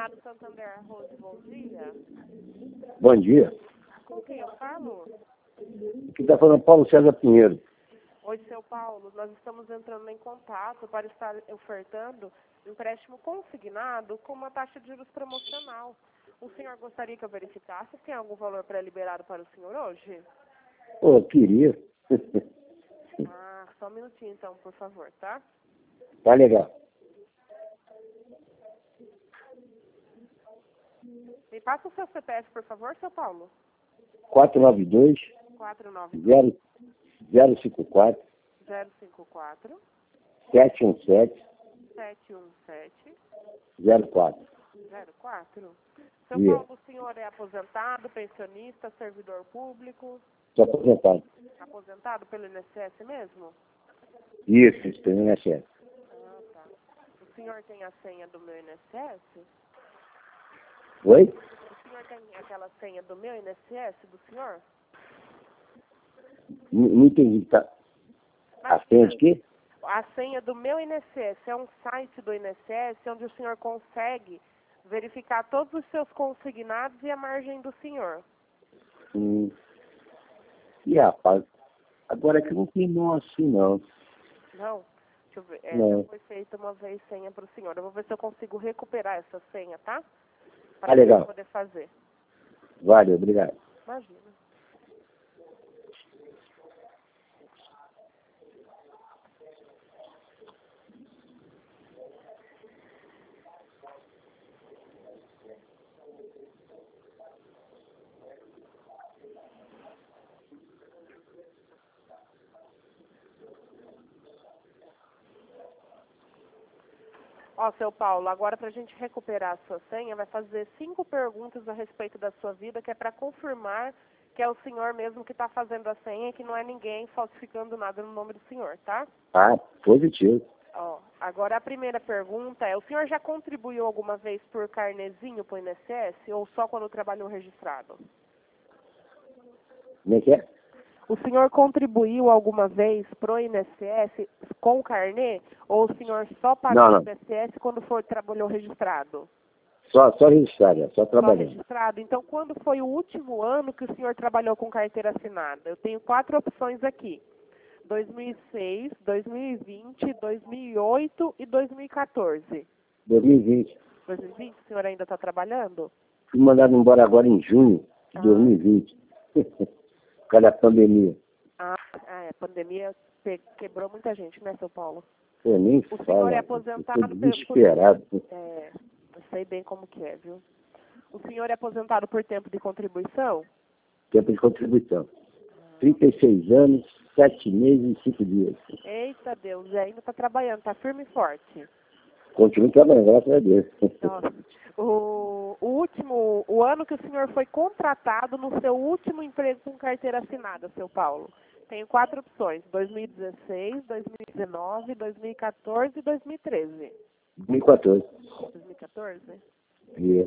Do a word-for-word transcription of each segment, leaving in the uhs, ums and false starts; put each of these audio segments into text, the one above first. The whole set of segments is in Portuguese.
Senado Santander Arroz, bom dia. Bom dia. Com quem eu falo? Aqui está falando Paulo César Pinheiro. Oi, seu Paulo. Nós estamos entrando em contato para estar ofertando empréstimo consignado com uma taxa de juros promocional. O senhor gostaria que eu verificasse se tem algum valor pré-liberado para o senhor hoje? Pô, eu queria. Ah, só um minutinho então, por favor, tá? Tá legal. Me passa o seu C P F, por favor, seu Paulo. quatro nove dois, quatro nove zero cinco quatro, zero cinco quatro sete um sete, sete um sete zero quatro. zero quatro. Seu Yeah. Paulo, o senhor é aposentado, pensionista, servidor público? Estou aposentado. Aposentado pelo I N S S mesmo? Isso, isso tem I N S S. Ah, tá. O senhor tem a senha do meu I N S S? Oi? O senhor tem aquela senha do meu I N S S, do senhor? Não, não entendi. Tá. A senha de quê? A senha do meu I N S S é um site do I N S S onde o senhor consegue verificar todos os seus consignados e a margem do senhor. Hum. E rapaz, agora que não tem não assim não. Não? Deixa eu ver. É, Não. já foi feita uma vez senha para o senhor. Eu vou ver se eu consigo recuperar essa senha, tá? Ah, Para legal. poder fazer. Vale, obrigado. Imagina. Ó, seu Paulo, agora para a gente recuperar a sua senha, vai fazer cinco perguntas a respeito da sua vida, que é para confirmar que é o senhor mesmo que está fazendo a senha e que não é ninguém falsificando nada no nome do senhor, tá? Ah, positivo. Ó, agora a primeira pergunta é, o senhor já contribuiu alguma vez por carnezinho para o I N S S ou só quando trabalhou registrado? Como é que é? O senhor contribuiu alguma vez pro I N S S com carnê ou o senhor só pagou Não, não. o I N S S quando for trabalhou registrado? Só, só registrado, é, só Só trabalhando. registrado? Então, quando foi o último ano que o senhor trabalhou com carteira assinada? Eu tenho quatro opções aqui. dois mil e seis, dois mil e vinte, dois mil e oito e dois mil e quatorze. dois mil e vinte. dois mil e vinte, o senhor ainda está trabalhando? Fui mandado embora agora em junho de Ah. dois mil e vinte. Por causa da pandemia. Ah, ah, é, a pandemia pe- quebrou muita gente, né, seu Paulo? Eu nem O falo. senhor é Eu aposentado tô por... desesperado. É, eu sei bem como que é, viu? O senhor é aposentado por tempo de contribuição? Tempo de contribuição. trinta e seis anos, sete meses e cinco dias. Eita Deus, e ainda está trabalhando, está firme e forte. Continuo trabalhando, graças a Deus. Nossa. O, o último, o ano que o senhor foi contratado no seu último emprego com carteira assinada, seu Paulo. Tenho quatro opções, dois mil e dezesseis, dois mil e dezenove, dois mil e quatorze e dois mil e treze. dois mil e quatorze. dois mil e quatorze? E,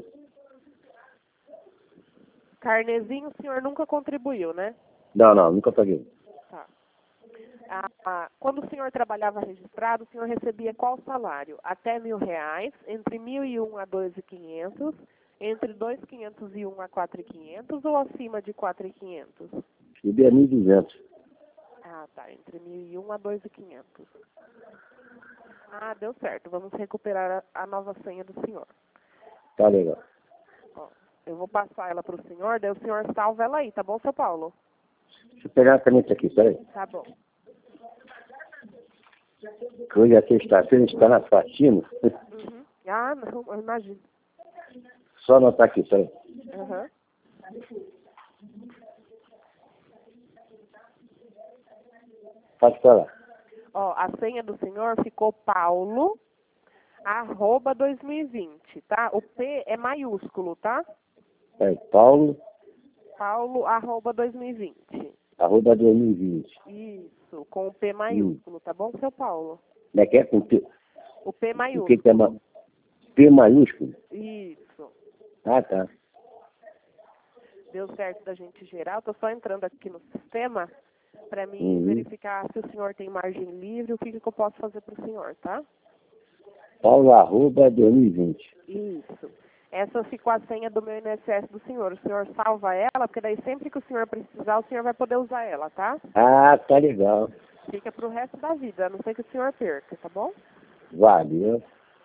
Carnezinho o senhor nunca contribuiu, né? não, não, nunca paguei. Tá. Ah, ah, quando o senhor trabalhava registrado, o senhor recebia qual salário? Até mil reais, entre mil e um a dois mil e quinhentos, entre dois mil e quinhentos e um a quatro mil e quinhentos ou acima de quatro mil e quinhentos? Recebi a mil e duzentos. Ah, tá. Entre mil e um a dois mil e quinhentos. Ah, deu certo. Vamos recuperar a, a nova senha do senhor. Tá legal. Ó, eu vou passar ela para o senhor, daí o senhor salva ela aí, tá bom, seu Paulo? Deixa eu pegar a caneta aqui, peraí. Tá bom. Que hoje é sexta-feira, a gente está na faxina. Uhum. Ah, não, eu imagino. Só anotar aqui, peraí. Aham. Pode falar. Ó, a senha do senhor ficou Paulo, arroba dois mil e vinte, tá? O P é maiúsculo, tá? É, Paulo, Paulo, arroba dois mil e vinte. arroba dois mil e vinte. Isso, com o P maiúsculo, tá bom, seu Paulo? Como é que é? Com P, O P o que maiúsculo. que é ma- P maiúsculo? Isso. Ah, tá. Deu certo da gente gerar. Eu tô só entrando aqui no sistema para mim Uhum. verificar se o senhor tem margem livre, o que, que eu posso fazer para o senhor, tá? Paulo, arroba dois mil e vinte. Isso. Essa ficou a senha do meu I N S S do senhor. O senhor salva ela, porque daí sempre que o senhor precisar, o senhor vai poder usar ela, tá? Ah, tá legal. Fica pro resto da vida, a não ser que o senhor perca, tá bom? Valeu.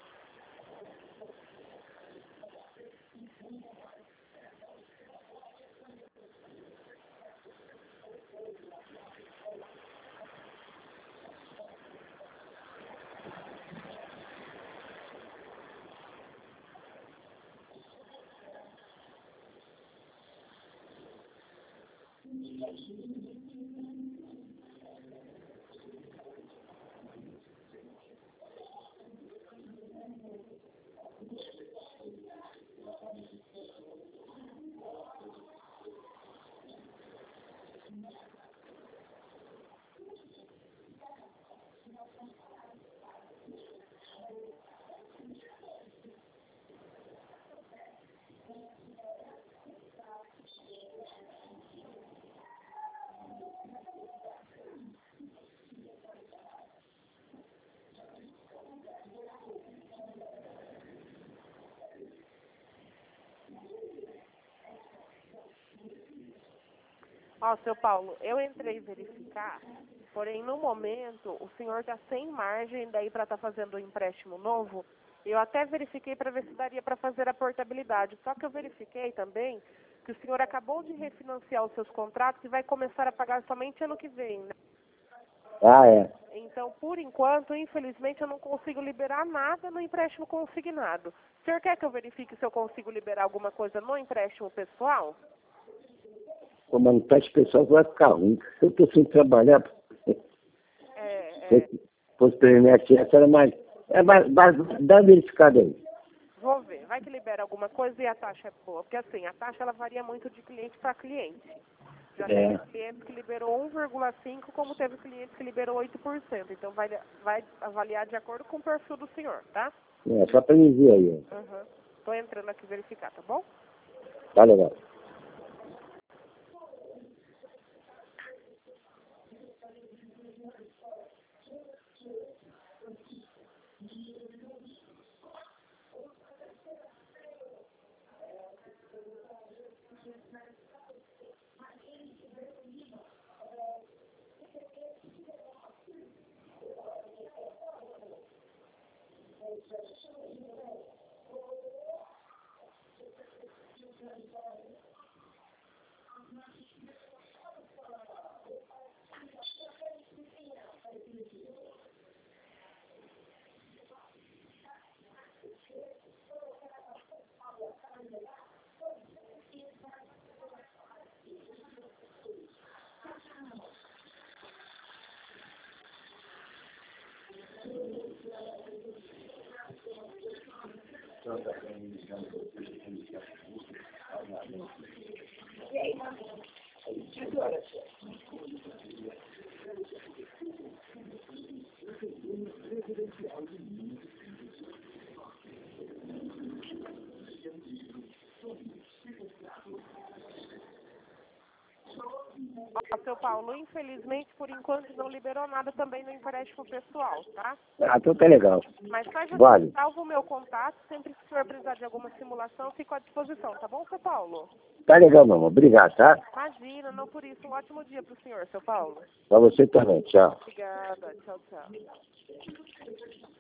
Ó, seu Paulo, eu entrei verificar, porém no momento o senhor está sem margem daí para estar fazendo um empréstimo novo. Eu até verifiquei para ver se daria para fazer a portabilidade. Só que eu verifiquei também que o senhor acabou de refinanciar os seus contratos e vai começar a pagar somente ano que vem, né? Ah, é. Então, por enquanto, infelizmente, eu não consigo liberar nada no empréstimo consignado. O senhor quer que eu verifique se eu consigo liberar alguma coisa no empréstimo pessoal? Como no teste pessoal vai ficar ruim. Eu estou sem trabalhar. É, é. Se fosse pelo I N S S era mais. É, mas, mas dá uma verificada aí. Vou ver. Vai que libera alguma coisa e a taxa é boa. Porque assim, a taxa ela varia muito de cliente para cliente. Já É. teve cliente que liberou um vírgula cinco por cento, como teve cliente que liberou oito por cento. Então vai, vai avaliar de acordo com o perfil do senhor, tá? É, só para me ver aí. Uhum. Tô entrando aqui verificar, tá bom? Tá legal. Ó, seu Paulo, infelizmente, por enquanto, não liberou nada também no empréstimo pessoal, tá? Ah, então tá legal. Mas faz assim, Vale. salva o meu contato, sempre que o senhor precisar de alguma simulação, eu fico à disposição, tá bom, seu Paulo? Tá legal, mamãe. Obrigado, tá? Imagina, não por isso. Um ótimo dia pro senhor, seu Paulo. Pra você também. Tchau. Obrigada. Tchau, tchau.